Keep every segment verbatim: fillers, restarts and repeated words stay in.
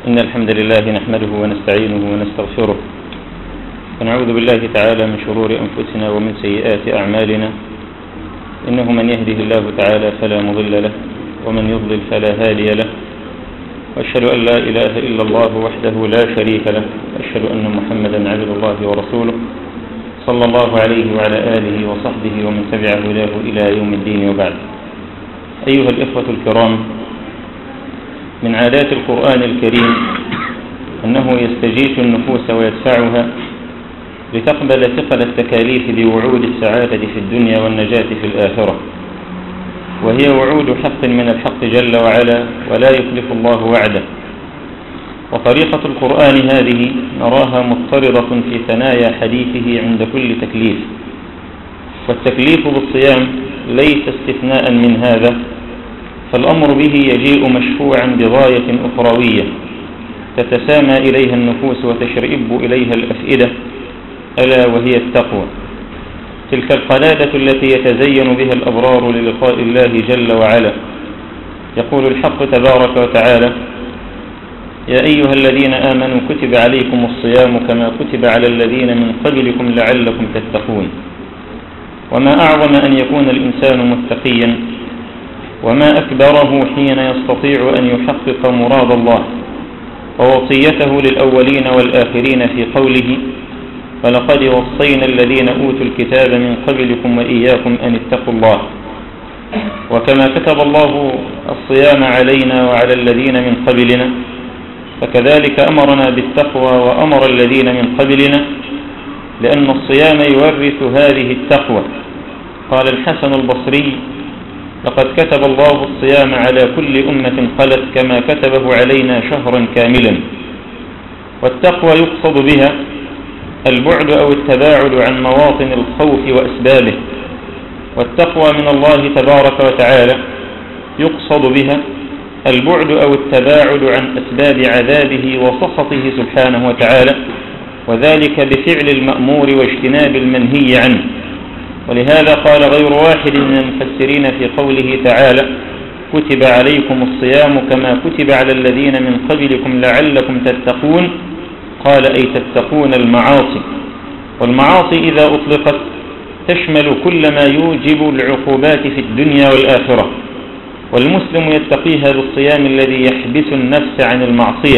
إن الحمد لله نحمده ونستعينه ونستغفره ونعوذ بالله تعالى من شرور أنفسنا ومن سيئات أعمالنا، إنه من يهده الله تعالى فلا مضل له ومن يضلل فلا هادي له، وأشهد أن لا إله إلا الله وحده لا شريك له، وأشهد أن محمدا عبد الله ورسوله صلى الله عليه وعلى آله وصحبه ومن تبع هداه إلى يوم الدين. وبعد، أيها الإخوة الكرام، من عادات القرآن الكريم أنه يستجيش النفوس ويدفعها لتقبل ثقل التكاليف بوعود السعادة في الدنيا والنجاة في الآخرة، وهي وعود حق من الحق جل وعلا، ولا يخلف الله وعده. وطريقة القرآن هذه نراها مضطردة في ثنايا حديثه عند كل تكليف، والتكليف بالصيام ليس استثناء من هذا، فالأمر به يجيء مشفوعا بغاية أخروية تتسامى إليها النفوس وتشرئب إليها الأفئدة، ألا وهي التقوى، تلك القلادة التي يتزين بها الأبرار للقاء الله جل وعلا. يقول الحق تبارك وتعالى: يا أيها الذين آمنوا كتب عليكم الصيام كما كتب على الذين من قبلكم لعلكم تتقون. وما أعظم أن يكون الإنسان متقيا، وما أكبره حين يستطيع أن يحقق مراد الله ووصيته للأولين والآخرين في قوله: فلقد وصينا الذين أوتوا الكتاب من قبلكم وإياكم أن اتقوا الله. وكما كتب الله الصيام علينا وعلى الذين من قبلنا، فكذلك أمرنا بالتقوى وأمر الذين من قبلنا، لأن الصيام يورث هذه التقوى. قال الحسن البصري: لقد كتب الله الصيام على كل أمة خلت كما كتبه علينا شهرا كاملا. والتقوى يقصد بها البعد أو التباعد عن مواطن الخوف وأسبابه، والتقوى من الله تبارك وتعالى يقصد بها البعد أو التباعد عن أسباب عذابه وسخطه سبحانه وتعالى، وذلك بفعل المأمور واجتناب المنهي عنه. ولهذا قال غير واحد من المفسرين في قوله تعالى: كتب عليكم الصيام كما كتب على الذين من قبلكم لعلكم تتقون، قال أي تتقون المعاصي. والمعاصي إذا أطلقت تشمل كل ما يوجب العقوبات في الدنيا والآخرة، والمسلم يتقيها بالصيام الذي يحبس النفس عن المعصية.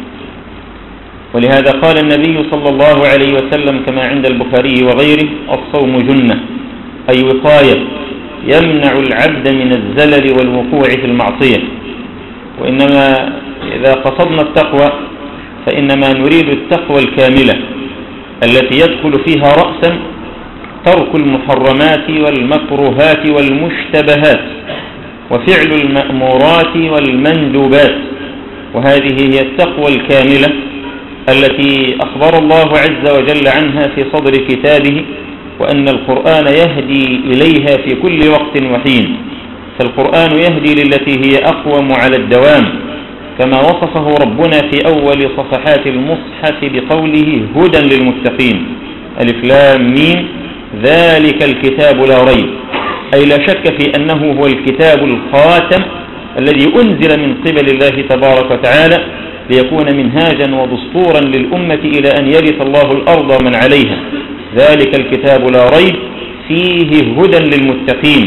ولهذا قال النبي صلى الله عليه وسلم كما عند البخاري وغيره: الصوم جنة، أي وقاية يمنع العبد من الزلل والوقوع في المعصية. وإنما إذا قصدنا التقوى فإنما نريد التقوى الكاملة التي يدخل فيها رأسا ترك المحرمات والمكروهات والمشتبهات وفعل المأمورات والمندوبات، وهذه هي التقوى الكاملة التي أخبر الله عز وجل عنها في صدر كتابه، وأن القرآن يهدي إليها في كل وقت وحين. فالقرآن يهدي للتي هي أقوم على الدوام، كما وصفه ربنا في أول صفحات المصحف بقوله: هدى للمتقين، ألف لام ميم، ذلك الكتاب لا ريب. أي لا شك في أنه هو الكتاب الخاتم الذي أنزل من قبل الله تبارك وتعالى ليكون منهاجا ودستورا للأمة إلى أن يرث الله الأرض ومن عليها. ذلك الكتاب لا ريب فيه هدى للمتقين.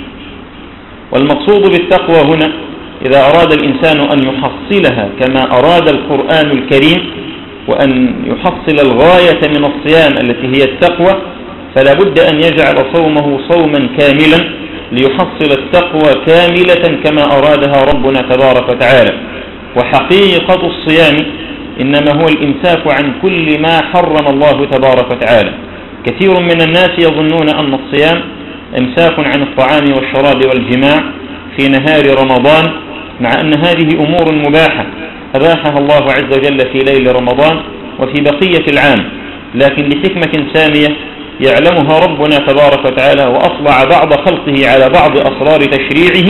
والمقصود بالتقوى هنا إذا أراد الإنسان أن يحصلها كما أراد القرآن الكريم، وأن يحصل الغاية من الصيام التي هي التقوى، فلا بد أن يجعل صومه صوما كاملا ليحصل التقوى كاملة كما أرادها ربنا تبارك وتعالى. وحقيقة الصيام إنما هو الإمساك عن كل ما حرم الله تبارك وتعالى. كثير من الناس يظنون أن الصيام إمساك عن الطعام والشراب والجماع في نهار رمضان، مع أن هذه أمور مباحة أباحها الله عز وجل في ليل رمضان وفي بقية العام، لكن لحكمة سامية يعلمها ربنا تبارك وتعالى وأطلع بعض خلقه على بعض أسرار تشريعه،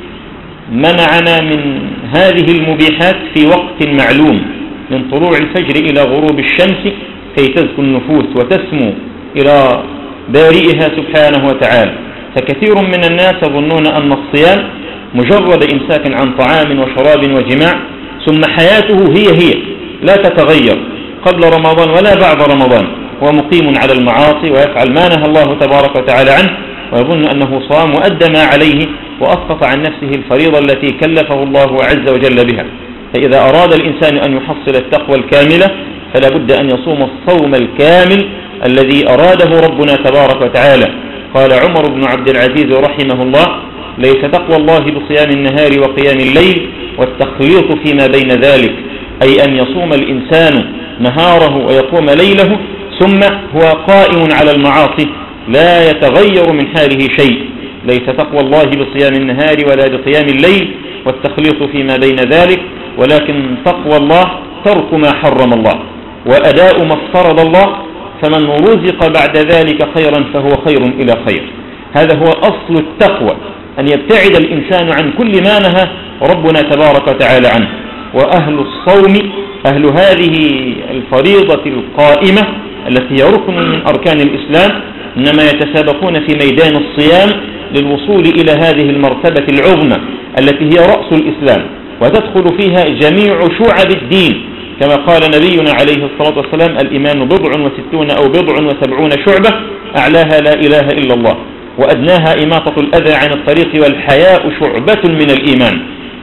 منعنا من هذه المبيحات في وقت معلوم من طلوع الفجر إلى غروب الشمس، كي تزكو النفوس وتسمو إلى بارئها سبحانه وتعالى. فكثير من الناس يظنون أن الصيام مجرد إمساك عن طعام وشراب وجماع، ثم حياته هي هي لا تتغير قبل رمضان ولا بعد رمضان، هو مقيم على المعاصي ويفعل ما نهى الله تبارك وتعالى عنه، ويظن أنه صام وأدى ما عليه وأسقط عن نفسه الفريضة التي كلفه الله عز وجل بها. فإذا أراد الإنسان أن يحصل التقوى الكاملة فلا بد أن يصوم الصوم الكامل الذي أراده ربنا تبارك وتعالى. قال عمر بن عبد العزيز رحمه الله: ليس تقوى الله بصيام النهار وقيام الليل والتخليط فيما بين ذلك، أي أن يصوم الإنسان نهاره ويقوم ليله ثم هو قائم على المعاصي لا يتغير من حاله شيء. ليس تقوى الله بصيام النهار ولا بقيام الليل والتخليط فيما بين ذلك، ولكن تقوى الله ترك ما حرم الله وأداء ما افترض الله، فمن رزق بعد ذلك خيرا فهو خير إلى خير. هذا هو أصل التقوى، أن يبتعد الإنسان عن كل ما نهى ربنا تبارك وتعالى عنه. وأهل الصوم أهل هذه الفريضة القائمة التي هي ركن من أركان الإسلام إنما يتسابقون في ميدان الصيام للوصول إلى هذه المرتبة العظمى التي هي رأس الإسلام، وتدخل فيها جميع شعب الدين، كما قال نبينا عليه الصلاة والسلام: الإيمان بضع وستون أو بضع وسبعون شعبة، أعلاها لا إله إلا الله، وأدناها إماطة الأذى عن الطريق، والحياء شعبة من الإيمان.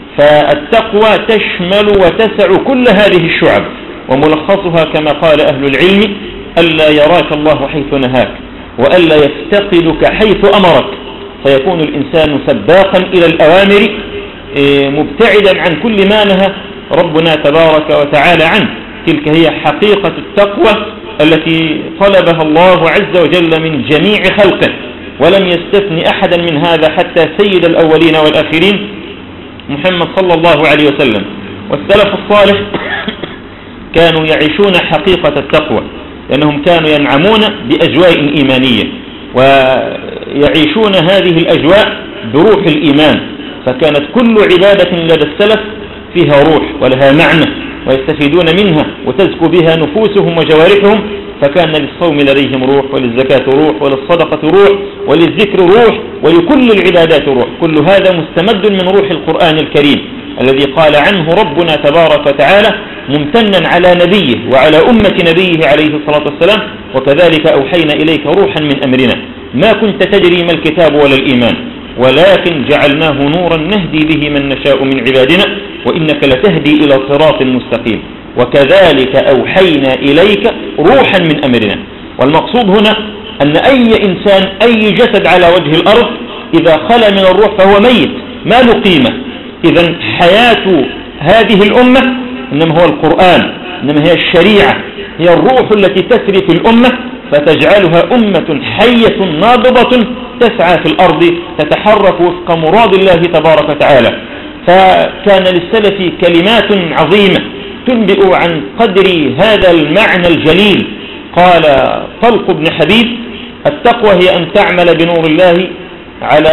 فالتقوى تشمل وتسع كل هذه الشعب، وملخصها كما قال أهل العلم: ألا يراك الله حيث نهاك، وألا يفتقدك حيث أمرك، فيكون الإنسان سباقا إلى الأوامر مبتعدا عن كل ما نهى ربنا تبارك وتعالى عنه. تلك هي حقيقة التقوى التي طلبها الله عز وجل من جميع خلقه، ولم يستثني أحدا من هذا حتى سيد الأولين والآخرين محمد صلى الله عليه وسلم. والسلف الصالح كانوا يعيشون حقيقة التقوى، لأنهم كانوا ينعمون بأجواء إيمانية ويعيشون هذه الأجواء بروح الإيمان، فكانت كل عبادة لدى السلف فيها روح ولها معنى ويستفيدون منها وتزكو بها نفوسهم وجوارحهم. فكان للصوم لديهم روح، وللزكاة روح، وللصدقة روح، وللذكر روح، ولكل العبادات روح. كل هذا مستمد من روح القرآن الكريم الذي قال عنه ربنا تبارك وتعالى ممتنا على نبيه وعلى أمة نبيه عليه الصلاة والسلام: وكذلك أوحينا إليك روحا من أمرنا ما كنت تدري ما الكتاب ولا الإيمان ولكن جعلناه نورا نهدي به من نشاء من عبادنا وإنك لتهدي إلى صراط مستقيم وكذلك أوحينا إليك روحا من أمرنا. والمقصود هنا أن أي إنسان أي جسد على وجه الأرض إذا خلى من الروح فهو ميت ما له قيمة. إذن حياة هذه الأمة إنما هو القرآن، إنما هي الشريعة، هي الروح التي تسري في الأمة فتجعلها أمة حية نابضة تسعى في الأرض تتحرك وفق مراد الله تبارك وتعالى. فكان للسلف كلمات عظيمة تنبئ عن قدر هذا المعنى الجليل. قال طلق بن حبيب: التقوى هي أن تعمل بنور الله على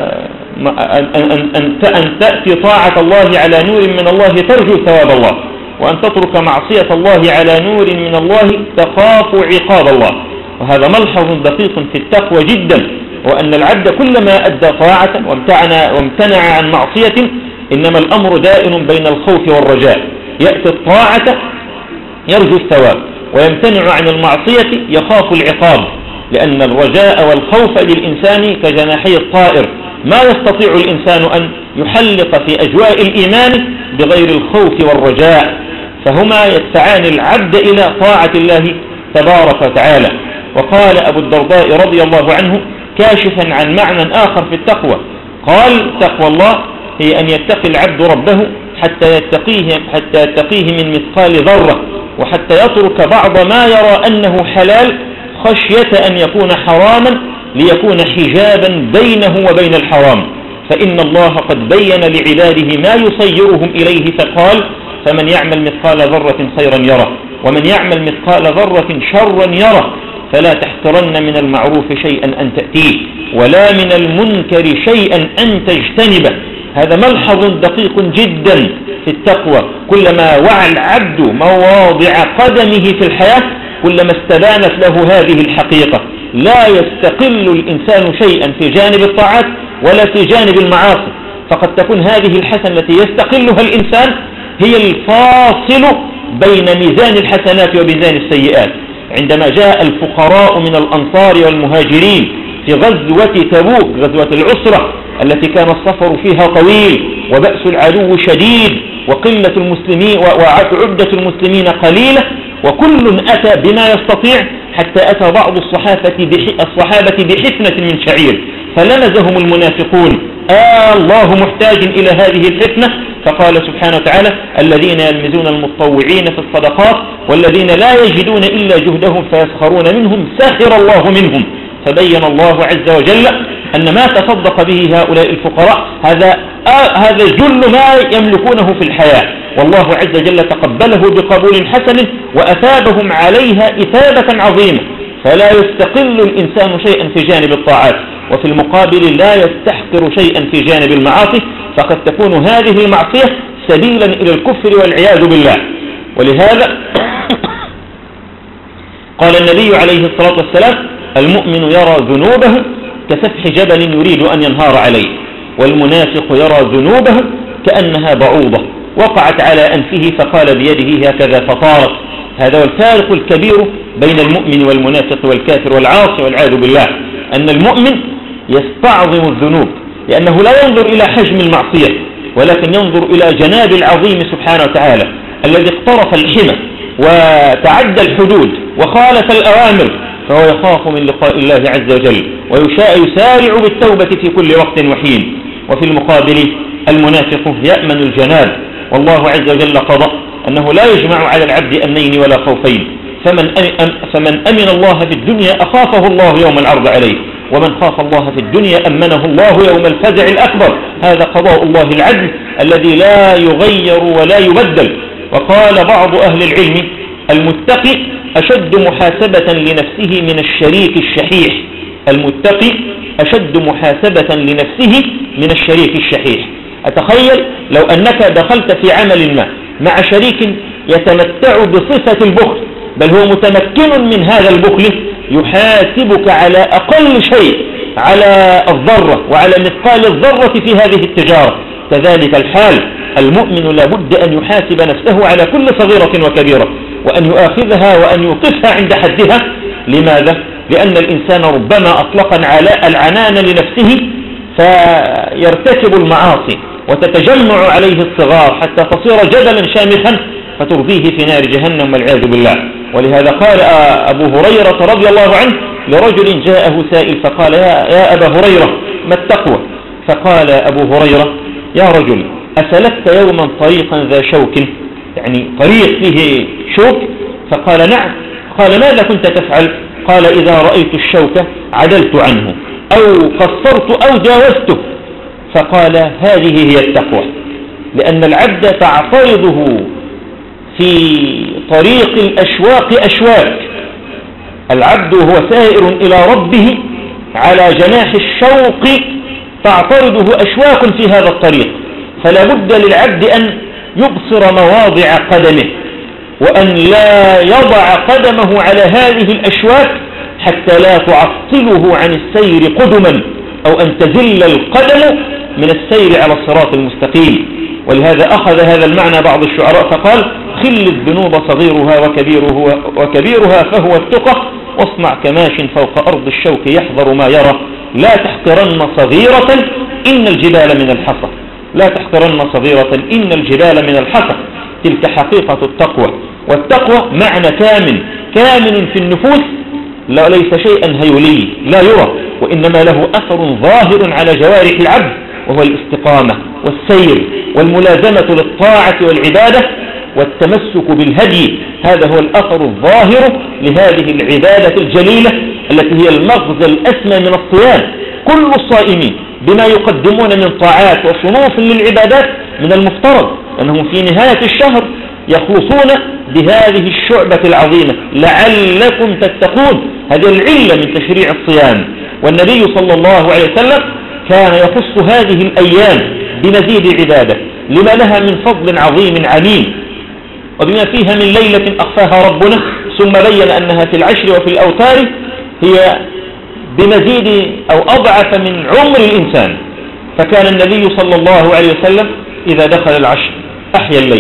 أن تأتي طاعة الله على نور من الله ترجو ثواب الله، وأن تترك معصية الله على نور من الله تخاف عقاب الله. وهذا ملحظ دقيق في التقوى جدا، وأن العبد كلما أدى طاعة وامتنع, وامتنع عن معصية إنما الأمر دائر بين الخوف والرجاء. يأتي الطاعة يرجو الثواب، ويمتنع عن المعصية يخاف العقاب، لأن الرجاء والخوف للإنسان كجناحي الطائر، ما يستطيع الإنسان أن يحلق في أجواء الإيمان بغير الخوف والرجاء، فهما يدفعان العبد إلى طاعة الله تبارك وتعالى. وقال أبو الدرداء رضي الله عنه كاشفا عن معنى آخر في التقوى، قال: تقوى الله هي أن يتقي العبد ربه حتى يتقيه, حتى يتقيه من مثقال ذرة، وحتى يترك بعض ما يرى أنه حلال خشية أن يكون حراما ليكون حجابا بينه وبين الحرام. فإن الله قد بين لعباده ما يصيرهم إليه فقال: فمن يعمل مثقال ذرة خيرا يره، ومن يعمل مثقال ذرة شرا يره، فلا تحقرن من المعروف شيئا أن تأتيه، ولا من المنكر شيئا أن تجتنبه. هذا ملحظ دقيق جدا في التقوى. كلما وعى العبد مواضع قدمه في الحياة كلما استبانت له هذه الحقيقة. لا يستقل الإنسان شيئا في جانب الطاعات ولا في جانب المعاصي، فقد تكون هذه الحسنة التي يستقلها الإنسان هي الفاصل بين ميزان الحسنات وميزان السيئات. عندما جاء الفقراء من الأنصار والمهاجرين في غزوة تبوك، غزوة العسرة التي كان السفر فيها طويل وبأس العدو شديد وقلة المسلمين وعدة المسلمين قليلة، وكل أتى بما يستطيع، حتى أتى بعض الصحابة الصحابة بحفنة من شعير فلمزهم المنافقون: آه الله محتاج إلى هذه الحفنة. فقال سبحانه وتعالى: الذين يلمزون المتطوعين في الصدقات والذين لا يجدون إلا جهدهم فيسخرون منهم سخر الله منهم. فبين الله عز وجل أن ما تصدق به هؤلاء الفقراء هذا آه هذا جل ما يملكونه في الحياة، والله عز وجل تقبله بقبول حسن وأثابهم عليها إثابة عظيمة. فلا يستقل الإنسان شيئا في جانب الطاعات، وفي المقابل لا يستحقر شيئا في جانب المعاصي، فقد تكون هذه المعصية سبيلا إلى الكفر والعياذ بالله. ولهذا قال النبي عليه الصلاة والسلام: المؤمن يرى ذنوبه كسفح جبل يريد أن ينهار عليه، والمنافق يرى ذنوبه كأنها بعوضة وقعت على أنفه فقال بيده هكذا فطارت. هذا هو الفارق الكبير بين المؤمن والمنافق والكافر والعاصي والعياذ بالله، أن المؤمن يستعظم الذنوب لأنه لا ينظر إلى حجم المعصية، ولكن ينظر إلى جناب العظيم سبحانه وتعالى الذي اقترف الحمى وتعدى الحدود وخالف الأوامر، فهو يخاف من لقاء الله عز وجل ويشاء يسارع بالتوبة في كل وقت وحين. وفي المقابل المنافق يأمن الجناب، والله عز وجل قضى أنه لا يجمع على العبد أمنين ولا خوفين، فمن فمن أمن الله في الدنيا أخافه الله يوم العرض عليه، ومن خاف الله في الدنيا أمنه الله يوم الفزع الأكبر. هذا قضاء الله العدل الذي لا يغير ولا يبدل. وقال بعض أهل العلم: المتقي أشد محاسبة لنفسه من الشريك الشحيح. المتقي أشد محاسبة لنفسه من الشريك الشحيح. أتخيل لو أنك دخلت في عمل ما مع شريك يتمتع بصفة البخل، بل هو متمكن من هذا البخل، يحاسبك على أقل شيء، على الذرة وعلى مثقال الذرة في هذه التجارة. كذلك الحال، المؤمن لابد أن يحاسب نفسه على كل صغيرة وكبيرة، وأن يؤاخذها وأن يوقفها عند حدها. لماذا؟ لأن الإنسان ربما أطلق العنان لنفسه فيرتكب المعاصي وتتجمع عليه الصغار حتى تصير جبلا شامخا فترضيه في نار جهنم والعياذ بالله. ولهذا قال أبو هريرة رضي الله عنه لرجل جاءه سائل فقال: يا, يا أبا هريرة ما التقوى؟ فقال أبو هريرة: يا رجل أسلكت يوما طريقا ذا شوك، يعني طريق فيه شوك؟ فقال: نعم. قال: ماذا كنت تفعل؟ قال: إذا رأيت الشوك عدلت عنه أو قصرت أو جاوزته. فقال: هذه هي التقوى، لأن العبد تعترضه في طريق الأشواق أشواك. العبد هو سائر إلى ربه على جناح الشوق تعترضه أشواك في هذا الطريق، فلا بد للعبد أن يبصر مواضع قدمه وأن لا يضع قدمه على هذه الأشواك حتى لا تعطله عن السير قدما، أو أن تزل القدم من السير على الصراط المستقيم. ولهذا أخذ هذا المعنى بعض الشعراء فقال: خل الذنوب صغيرها وكبيرها, وكبيرها فهو التقى، واصنع كماش فوق أرض الشوك يحذر ما يرى، لا تحقرن صغيرة إن الجبال من الحصى. لا تحقرن صغيرة إن الجبال من الحصى. تلك حقيقة التقوى. والتقوى معنى كامل كامل في النفوس، لا ليس شيئا هيولي لا يرى، وإنما له أثر ظاهر على جوارح العبد، وهو الاستقامة والسير والملازمة للطاعة والعبادة والتمسك بالهدي. هذا هو الأثر الظاهر لهذه العبادة الجليلة التي هي المغزى الأسمى من الصيام. كل الصائمين بما يقدمون من طاعات وصنوف للعبادات من المفترض أنهم في نهاية الشهر يخلصون بهذه الشعبة العظيمة لعلكم تتقون. هذه العلة من تشريع الصيام. والنبي صلى الله عليه وسلم كان يخص هذه الأيام بمزيد عبادة لما لها من فضل عظيم عميم، وبما فيها من ليلة أخفاها ربنا، ثم بين أنها في العشر وفي الأوتار هي بمزيد أو أضعف من عمر الإنسان. فكان النبي صلى الله عليه وسلم إذا دخل العشر أحيا الليل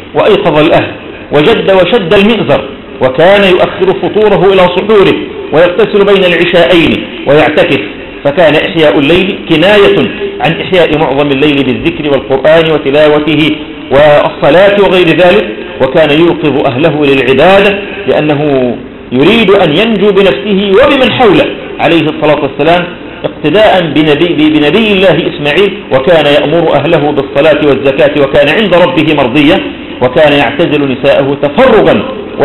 وأيقظ الأهل وجد وشد المئزر، وكان يؤخر فطوره إلى سحوره ويغتسل بين العشاءين ويعتكف، فكان إحياء الليل كناية عن إحياء معظم الليل بالذكر والقرآن وتلاوته والصلاة وغير ذلك، وكان يوقظ أهله للعبادة لأنه يريد أن ينجو بنفسه وبمن حوله عليه الصلاة والسلام، اقتداء بنبي, بنبي الله إسماعيل، وكان يأمر أهله بالصلاة والزكاة وكان عند ربه مرضيا، وكان يعتزل نساءه تفرغا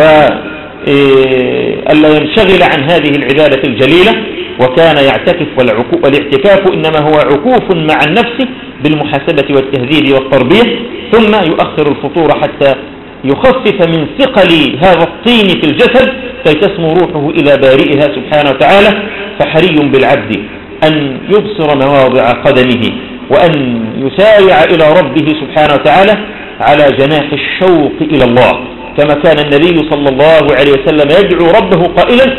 وألا ينشغل عن هذه العبادة الجليلة، وكان يعتكف، والاعتكاف إنما هو عكوف مع النفس بالمحاسبة والتهذيب والتربية، ثم يؤخر الفطور حتى يخفف من ثقل هذا الطين في الجسد كي تسمو روحه إلى بارئها سبحانه وتعالى. فحري بالعبد أن يبصر مواضع قدمه وأن يسارع إلى ربه سبحانه وتعالى على جناح الشوق إلى الله، كما كان النبي صلى الله عليه وسلم يدعو ربه قائلا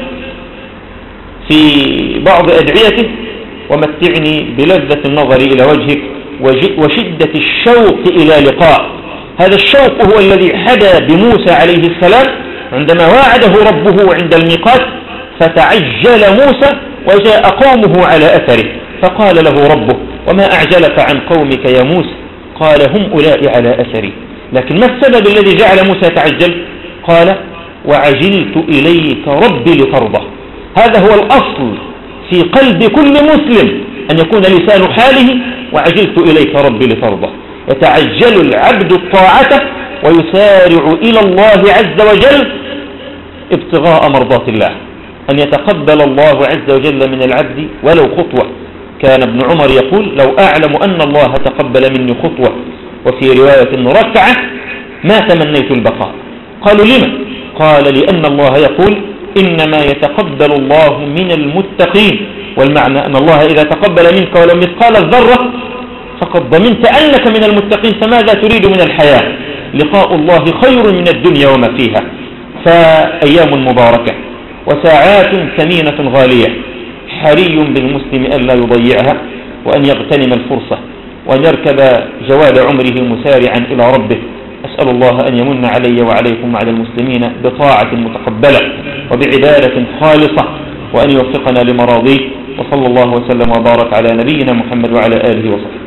في بعض أدعيته: ومتعني بلذة النظر إلى وجهك وشدة الشوق إلى لقاء. هذا الشوق هو الذي حدا بموسى عليه السلام عندما واعده ربه عند الميقات، فتعجل موسى وجاء قومه على أثره، فقال له ربه: وما أعجلك عن قومك يا موسى؟ قال: هم أولئك على أثري. لكن ما السبب الذي جعل موسى تعجل؟ قال: وعجلت إليك ربي لترضى. هذا هو الأصل في قلب كل مسلم، أن يكون لسان حاله وعجلت إليك ربي لترضى. يتعجل العبد الطاعة ويسارع إلى الله عز وجل ابتغاء مرضات الله، أن يتقبل الله عز وجل من العبد ولو خطوة. كان ابن عمر يقول: لو أعلم أن الله تقبل مني خطوة، وفي رواية ركعة، ما تمنيت البقاء. قالوا: لما؟ قال: لأن الله يقول: إنما يتقبل الله من المتقين. والمعنى أن الله إذا تقبل منك ولو مثقال الذرة فقد ضمنت أنك من المتقين، فماذا تريد من الحياة؟ لقاء الله خير من الدنيا وما فيها. فأيام مباركة وساعات ثمينة غالية، حري بالمسلم أن لا يضيعها، وأن يغتنم الفرصة، وأن يركب جواد عمره مسارعا إلى ربه. أسأل الله أن يمن علي وعليكم وعلى المسلمين بطاعة متقبلة وبعبادة خالصة، وأن يوفقنا لمراضيه. وصلى الله وسلم وبارك على نبينا محمد وعلى آله وصحبه.